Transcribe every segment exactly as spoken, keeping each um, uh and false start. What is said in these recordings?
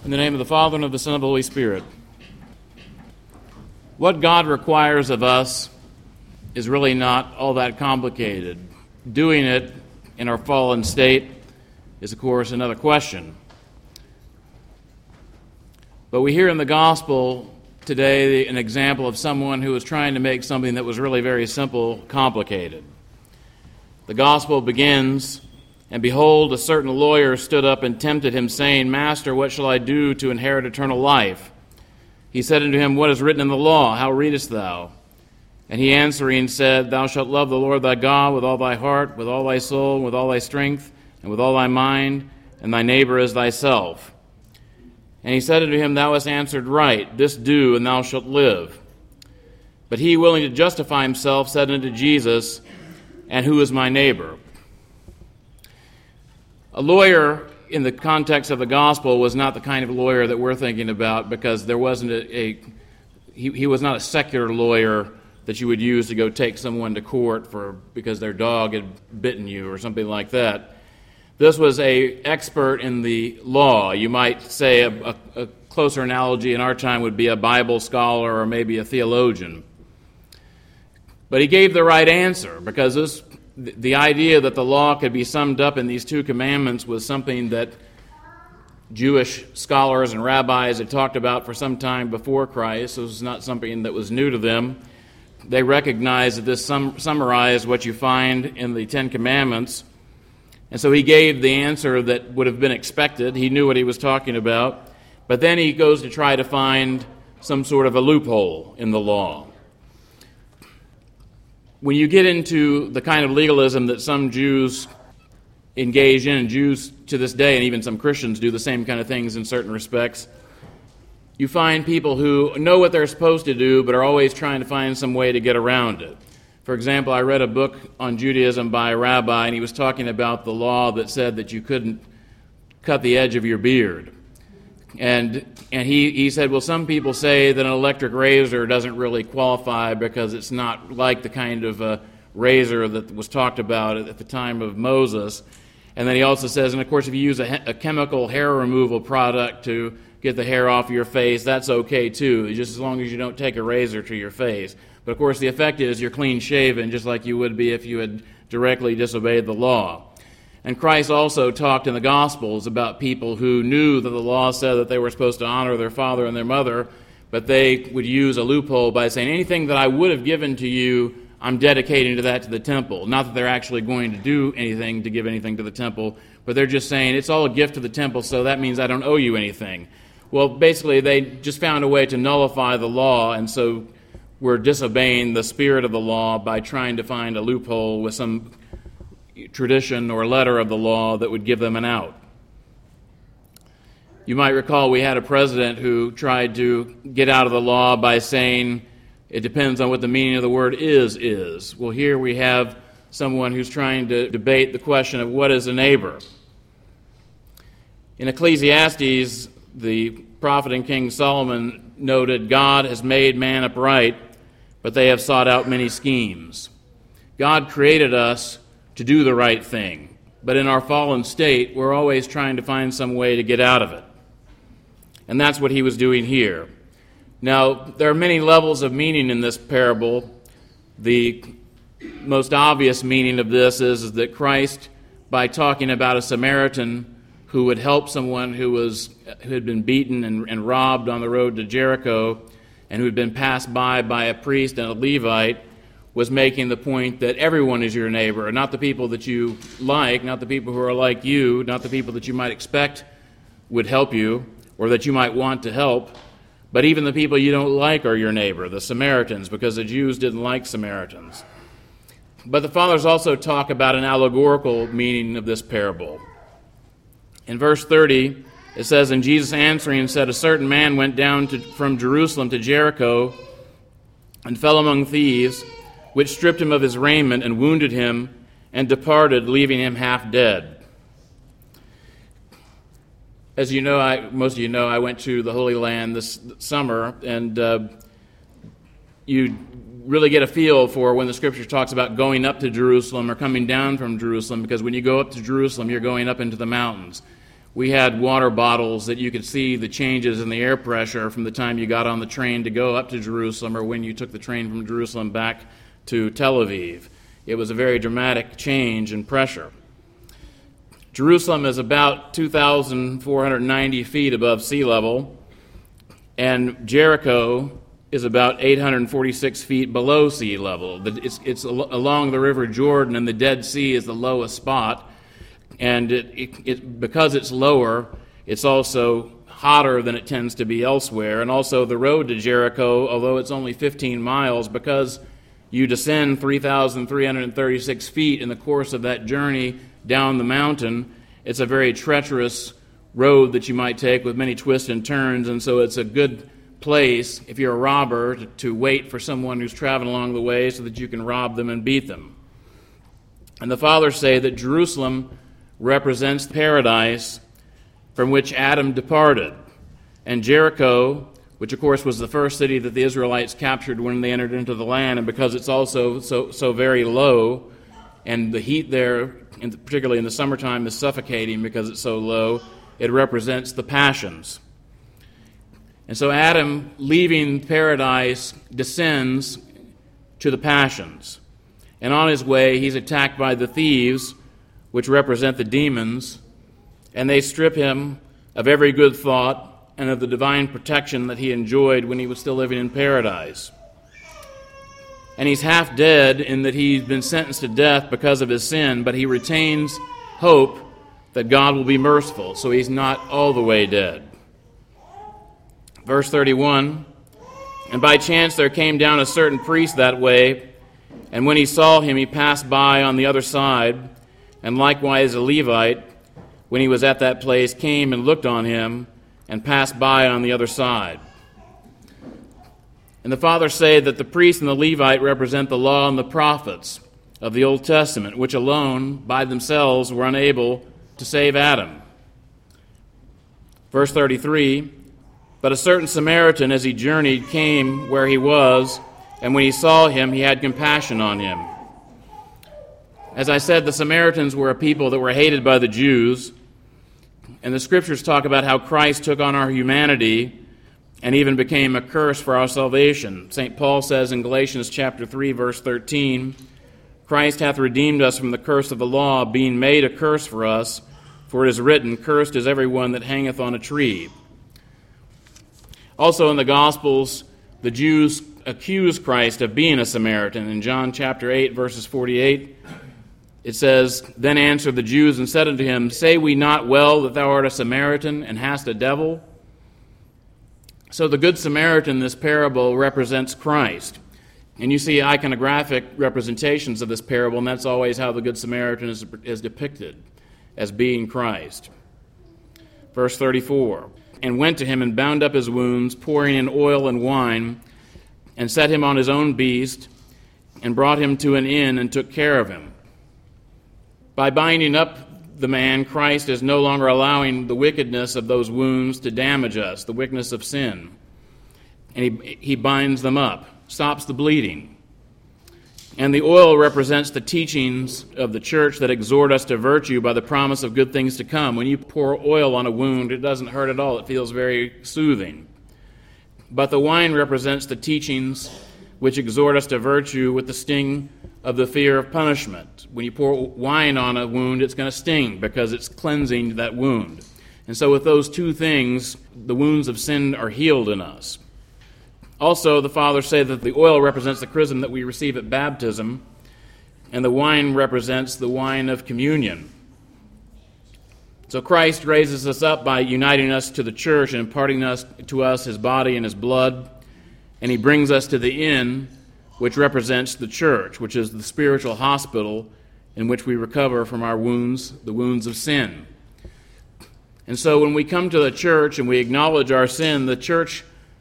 In the name of the Father, and of the Son, and of the Holy Spirit. What God requires of us is really not all that complicated. Doing it in our fallen state is, of course, another question. But we hear in the gospel today an example of someone who was trying to make something that was really very simple complicated. The gospel begins, "And behold, a certain lawyer stood up and tempted him, saying, Master, what shall I do to inherit eternal life? He said unto him, What is written in the law? How readest thou? And he answering said, Thou shalt love the Lord thy God with all thy heart, with all thy soul, with all thy strength, and with all thy mind, and thy neighbor as thyself. And he said unto him, Thou hast answered right, this do, and thou shalt live. But he, willing to justify himself, said unto Jesus, And who is my neighbor? A lawyer, in the context of the gospel, was not the kind of lawyer that we're thinking about, because there wasn't a, a he, he was not a secular lawyer that you would use to go take someone to court for because their dog had bitten you or something like that. This was a expert in the law. You might say a, a, a closer analogy in our time would be a Bible scholar or maybe a theologian. But he gave the right answer, because this, the idea that the law could be summed up in these two commandments was something that Jewish scholars and rabbis had talked about for some time before Christ. This was not something that was new to them. They recognized that this sum, summarized what you find in the Ten Commandments. And so he gave the answer that would have been expected. He knew what he was talking about. But then he goes to try to find some sort of a loophole in the law. When you get into the kind of legalism that some Jews engage in, and Jews to this day, and even some Christians do the same kind of things in certain respects, you find people who know what they're supposed to do, but are always trying to find some way to get around it. For example, I read a book on Judaism by a rabbi, and he was talking about the law that said that you couldn't cut the edge of your beard. And and he, he said, well, some people say that an electric razor doesn't really qualify because it's not like the kind of uh, razor that was talked about at the time of Moses. And then he also says, and of course, if you use a, a chemical hair removal product to get the hair off your face, that's okay too, just as long as you don't take a razor to your face. But of course, the effect is you're clean shaven, just like you would be if you had directly disobeyed the law. And Christ also talked in the Gospels about people who knew that the law said that they were supposed to honor their father and their mother, but they would use a loophole by saying, anything that I would have given to you, I'm dedicating to that to the temple. Not that they're actually going to do anything to give anything to the temple, but they're just saying, it's all a gift to the temple, so that means I don't owe you anything. Well, basically, they just found a way to nullify the law, and so we're disobeying the spirit of the law by trying to find a loophole with some tradition or letter of the law that would give them an out. You might recall we had a president who tried to get out of the law by saying it depends on what the meaning of the word is is. Well, here we have someone who's trying to debate the question of what is a neighbor. In Ecclesiastes, the prophet and King Solomon noted, God has made man upright, but they have sought out many schemes. God created us to do the right thing, but in our fallen state, we're always trying to find some way to get out of it. And that's what he was doing here. Now, there are many levels of meaning in this parable. The most obvious meaning of this is, is that Christ, by talking about a Samaritan who would help someone who was who had been beaten and, and robbed on the road to Jericho, and who had been passed by by a priest and a Levite, was making the point that everyone is your neighbor, not the people that you like, not the people who are like you, not the people that you might expect would help you or that you might want to help, but even the people you don't like are your neighbor, the Samaritans, because the Jews didn't like Samaritans. But the fathers also talk about an allegorical meaning of this parable. In verse thirty, it says, And Jesus answering said, A certain man went down to, from Jerusalem to Jericho and fell among thieves, which stripped him of his raiment and wounded him, and departed, leaving him half dead. As you know, I, most of you know, I went to the Holy Land this summer, and uh, you really get a feel for when the Scripture talks about going up to Jerusalem or coming down from Jerusalem, because when you go up to Jerusalem, you're going up into the mountains. we had water bottles that you could see the changes in the air pressure from the time you got on the train to go up to Jerusalem or when you took the train from Jerusalem back to Tel Aviv. It was a very dramatic change in pressure. Jerusalem is about two thousand four hundred ninety feet above sea level, and Jericho is about eight hundred forty-six feet below sea level. It's, it's along the River Jordan, and the Dead Sea is the lowest spot. And it, it, it, because it's lower, it's also hotter than it tends to be elsewhere. And also the road to Jericho, although it's only fifteen miles, because you descend three thousand three hundred thirty-six feet in the course of that journey down the mountain, it's a very treacherous road that you might take with many twists and turns, and so it's a good place, if you're a robber, to, to wait for someone who's traveling along the way so that you can rob them and beat them. And the fathers say that Jerusalem represents paradise from which Adam departed, and Jericho, which of course was the first city that the Israelites captured when they entered into the land, and because it's also so so very low, and the heat there, particularly in the summertime, is suffocating because it's so low, it represents the passions. And so Adam, leaving paradise, descends to the passions. And on his way, he's attacked by the thieves, which represent the demons, and they strip him of every good thought and of the divine protection that he enjoyed when he was still living in paradise. And he's half dead in that he's been sentenced to death because of his sin, but he retains hope that God will be merciful, so he's not all the way dead. Verse thirty-one, and by chance there came down a certain priest that way, and when he saw him, he passed by on the other side, and likewise a Levite, when he was at that place, came and looked on him, and passed by on the other side. And the fathers say that the priest and the Levite represent the law and the prophets of the Old Testament, which alone, by themselves, were unable to save Adam. Verse thirty-three, but a certain Samaritan, as he journeyed, came where he was, and when he saw him, he had compassion on him. As I said, the Samaritans were a people that were hated by the Jews, and the Scriptures talk about how Christ took on our humanity and even became a curse for our salvation. Saint Paul says in Galatians chapter three, verse thirteen, Christ hath redeemed us from the curse of the law, being made a curse for us, for it is written, cursed is every one that hangeth on a tree. Also in the Gospels, the Jews accuse Christ of being a Samaritan. In John chapter eight, verses forty-eight, it says, then answered the Jews and said unto him, say we not well that thou art a Samaritan and hast a devil? So the Good Samaritan in this parable represents Christ. And you see iconographic representations of this parable, and that's always how the Good Samaritan is, is depicted, as being Christ. Verse thirty-four, and went to him and bound up his wounds, pouring in oil and wine, and set him on his own beast, and brought him to an inn and took care of him. By binding up the man, Christ is no longer allowing the wickedness of those wounds to damage us, the wickedness of sin. And he, he binds them up, stops the bleeding. And the oil represents the teachings of the church that exhort us to virtue by the promise of good things to come. When you pour oil on a wound, it doesn't hurt at all. It feels very soothing. But the wine represents the teachings which exhort us to virtue with the sting of the fear of punishment. When you pour wine on a wound, it's going to sting because it's cleansing that wound. And so with those two things, the wounds of sin are healed in us. Also, the fathers say that the oil represents the chrism that we receive at baptism, and the wine represents the wine of communion. So Christ raises us up by uniting us to the church and imparting us to us his body and his blood, and he brings us to the inn, which represents the church, which is the spiritual hospital in which we recover from our wounds, the wounds of sin. And so when we come to the church and we acknowledge our sin, the church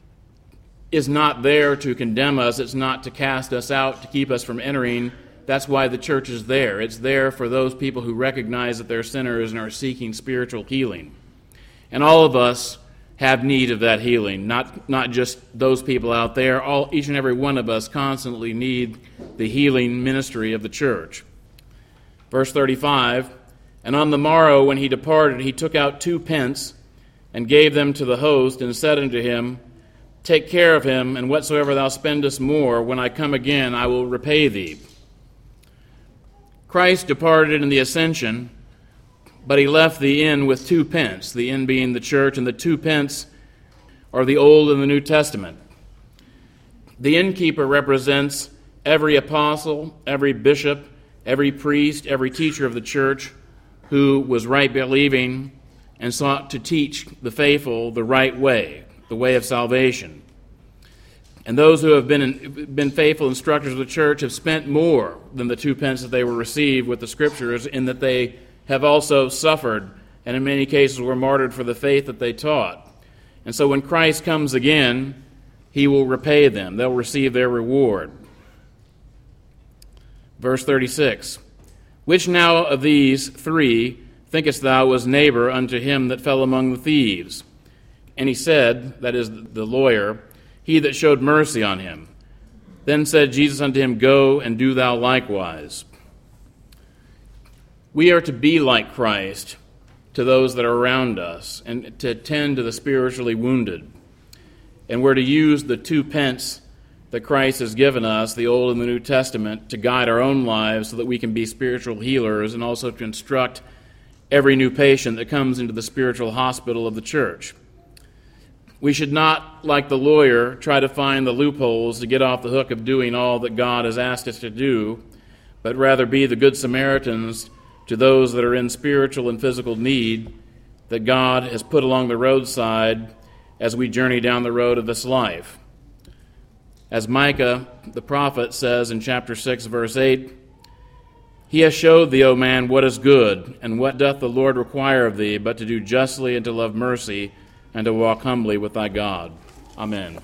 is not there to condemn us. It's not to cast us out, to keep us from entering. That's why the church is there. It's there for those people who recognize that they're sinners and are seeking spiritual healing. And all of us have need of that healing, not, not just those people out there. All, each and every one of us constantly need the healing ministry of the church. Verse thirty-five, And on the morrow when he departed, he took out two pence, and gave them to the host, and said unto him, Take care of him, and whatsoever thou spendest more, when I come again, I will repay thee. Christ departed in the ascension, but he left the inn with two pence, the inn being the church, and the two pence are the Old and the New Testament. The innkeeper represents every apostle, every bishop, every priest, every teacher of the church who was right believing and sought to teach the faithful the right way, the way of salvation. And those who have been been faithful instructors of the church have spent more than the two pence that they were received with the Scriptures, in that they have also suffered, and in many cases were martyred for the faith that they taught. And so when Christ comes again, he will repay them. They'll receive their reward. Verse thirty-six, Which now of these three thinkest thou was neighbor unto him that fell among the thieves? And he said, that is the lawyer, He that showed mercy on him. Then said Jesus unto him, Go and do thou likewise. We are to be like Christ to those that are around us, and to tend to the spiritually wounded. And we're to use the two pence that Christ has given us, the Old and the New Testament, to guide our own lives so that we can be spiritual healers, and also to instruct every new patient that comes into the spiritual hospital of the church. We should not, like the lawyer, try to find the loopholes to get off the hook of doing all that God has asked us to do, but rather be the good Samaritans to those that are in spiritual and physical need that God has put along the roadside as we journey down the road of this life. As Micah, the prophet, says in chapter six, verse eight, He has showed thee, O man, what is good, and what doth the Lord require of thee, but to do justly and to love mercy, and to walk humbly with thy God. Amen.